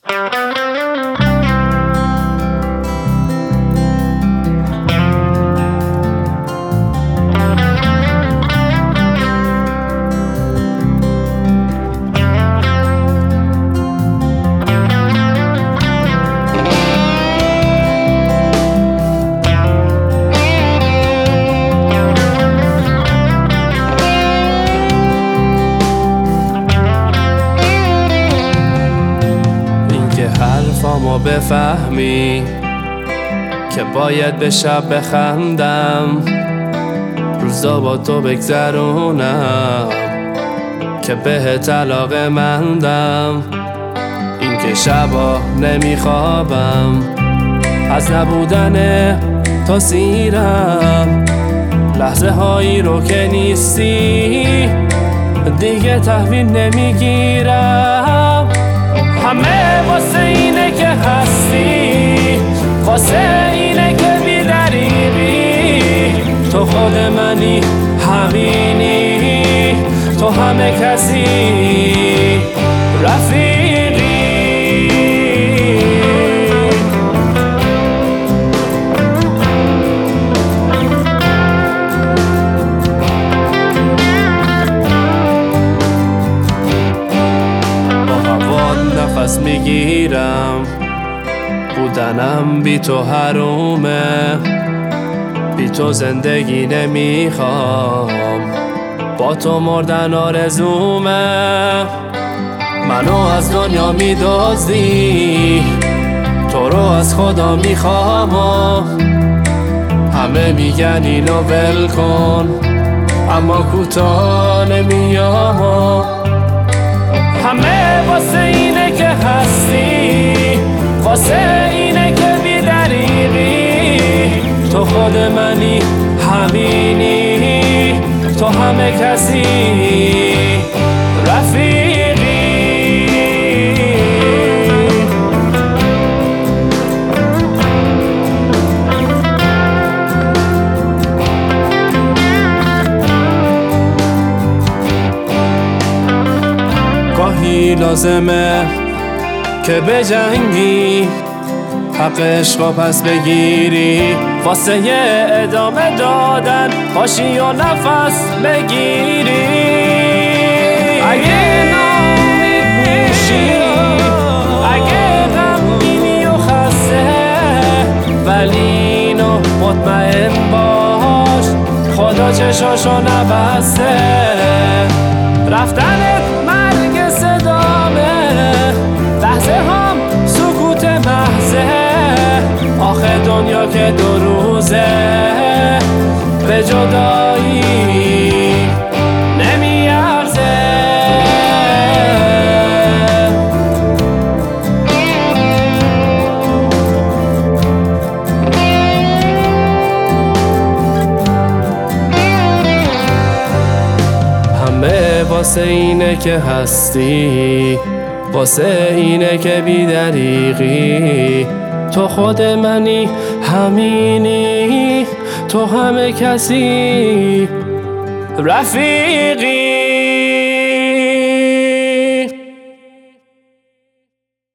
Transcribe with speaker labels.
Speaker 1: حرفامو بفهمی که باید به شب بخندم، روزا با تو بگذرونم که بهت علاقه‌مندم. این که شبا نمیخوابم از نبودن تو سیرم، لحظه هایی رو که نیستی دیگه تحویل نمیگیرم. همه واسه اینه که هستی، واسه اینه که بی‌دریغی، تو خود منی، همینی، تو همه کسی، رفیقی. نفس میگیرم، بودنم بی تو حرومه، بی تو زندگی نمیخوام، با تو مردن آرزومه. منو از دنیا میدزدی، تو رو از خدا میخوام، همه میگن اینو ول کن اما کوتاه نمیام. همه واسه اینه که هستی، واسه اینه که بی‌دریغی، تو خود منی، همینی، تو همه کسی، رفیقی. گاهی لازمه که بجنگی، حق عشقا پس بگیری، واسه یه ادامه دادن باشی و نفس بگیری. اگه ناامید میشی، اگه غمگینی و خسته، ولی اینو مطمئن باش خدا چشاشو نبسته. رفتنت مرگ صدامه، لحظه هم سکوت محضه، آخه دنیا که دو روزه به جدایی نمیارزه. همه واسه اینه که هستی، واسه اینه که بی‌دریغی، تو خود منی، همینی، تو همه کسی، رفیقی.